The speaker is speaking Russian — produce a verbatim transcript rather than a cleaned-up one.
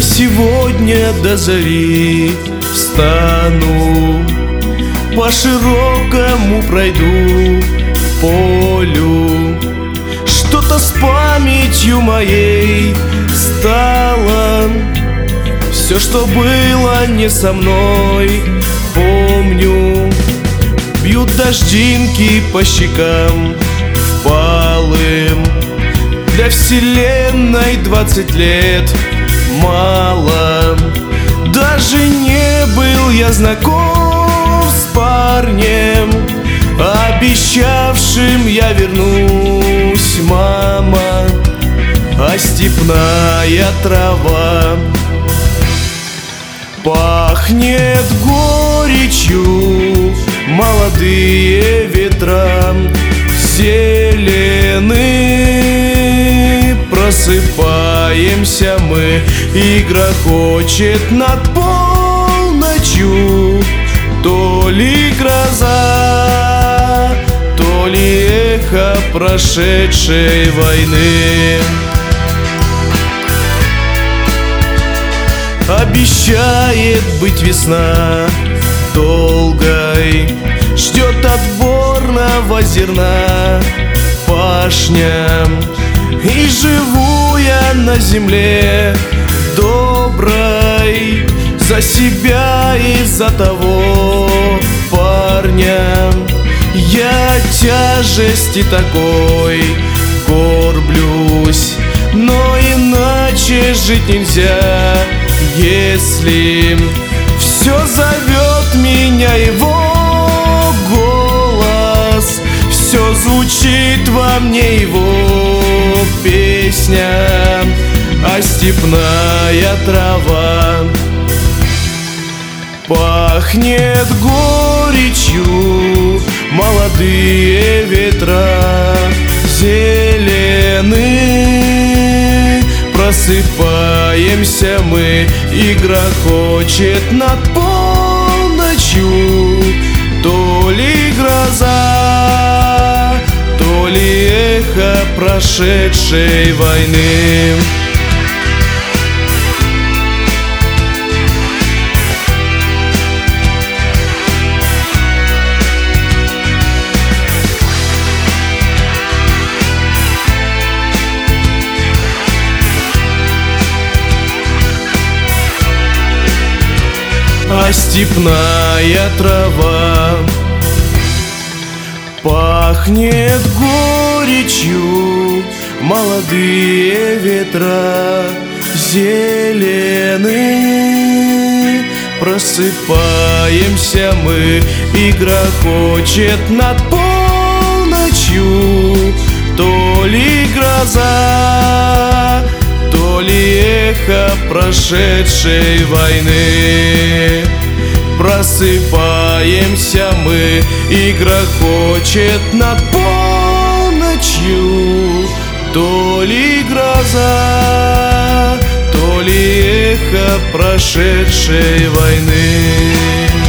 сегодня до зари встану, по широкому пройду полю. Что-то с памятью моей стало, все, что было не со мной, помню. Бьют дождинки по щекам впалым. Для вселенной двадцать лет мало. Даже не был я знаком с парнем, обещавшим я вернусь, мама. А степная трава пахнет горечью, молодые ветра зелены. Просыпаемся мы, и грохочет над полночью то ли гроза, то ли эхо прошедшей войны. Обещает быть весна долгой, ждет отборного зерна пашня. И живу я на земле доброй за себя и за того парня. Я тяжести такой горблюсь, но иначе жить нельзя. Если все зовет меня его голос, все звучит во мне его песня, а степная трава пахнет горечью, молодые ветра зелены. Просыпаемся мы, и грохочет над полночью то ли гроза, то ли эхо прошедшей войны. А степная трава пахнет горечью, молодые ветра зелены. Просыпаемся мы, и грохочет над полночью то ли гроза, то ли эхо прошедшей войны. Просыпаемся мы, и грохочет над полночью то ли гроза, то ли эхо прошедшей войны.